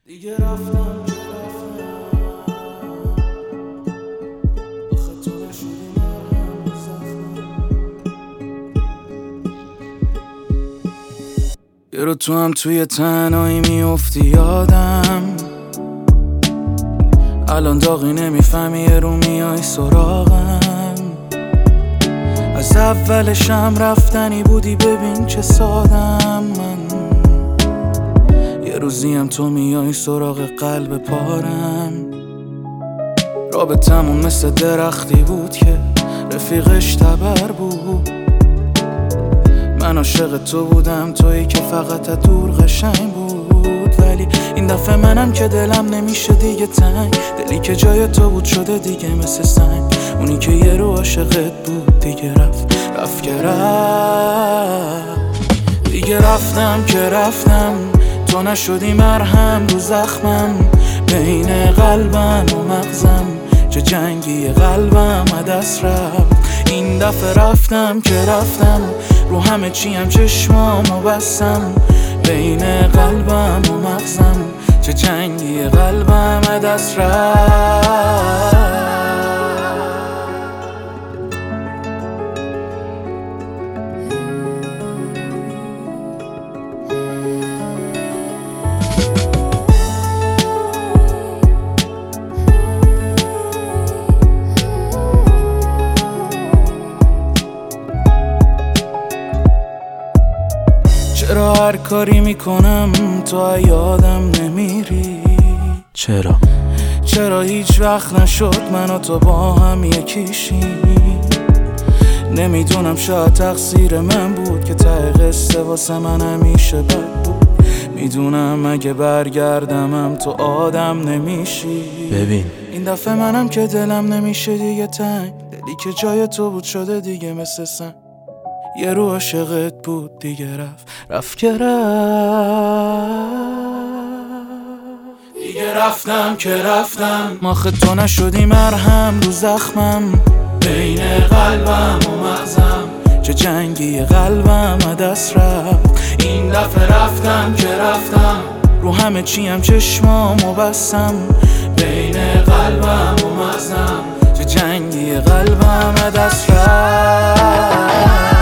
دیگه رفتم آخه تو نشدی مرهم زخمم. یه رو تو هم توی تنهایی میافتی یادم، الان داغی نمیفهمی یه رو میای سراغم. از اولشم رفتنی بودی، ببین چه سادم من. یه روزی هم تو میای سراغ قلب پارم. رابطمون مثل درختی بود که رفیقش تبر بود. من عاشق تو بودم، تویی که فقط از دور قشنگ بود. ولی این دفعه منم که دلم نمیشه دیگه تنگ. دلی که جای تو بود شده دیگه مثل سنگ. اونی که یه رو عاشقت بود دیگه رفت که رفت. دیگه رفتم که رفتم، تو نشدی مرهم رو زخمم. بین قلبم و مغزم چه جنگی قلبم دست رفت. این دفعه رفتم که رفتم، رو همه چیم چشمامو بستم. بین قلبم و مغزم چه جنگی قلبم دست رفت. چرا هر کاری میکنم تو یادم نمیری؟ چرا هیچ وقت نشد من و تو با هم یکیشیم؟ نمیدونم، شاید تقصیر من بود که ته قصه واسه من همیشه بد بود. میدونم اگه برگردمم تو آدم نمیشی. ببین این دفعه منم که دلم نمیشه دیگه تنگ. دلی که جای تو بود شده دیگه مثل سنگ. یه رو عاشقت بود دیگه رفت که رفت. دیگه رفتم که رفتم، آخه تو نشدی مرهم رو زخمم. بین قلبم و مغزم چه جنگی قلبم دست رفت. این دفعه رفتم که رفتم، رو همه چیم چشمامو بستم. بین قلبم و مغزم چه جنگی قلبم دست رفت.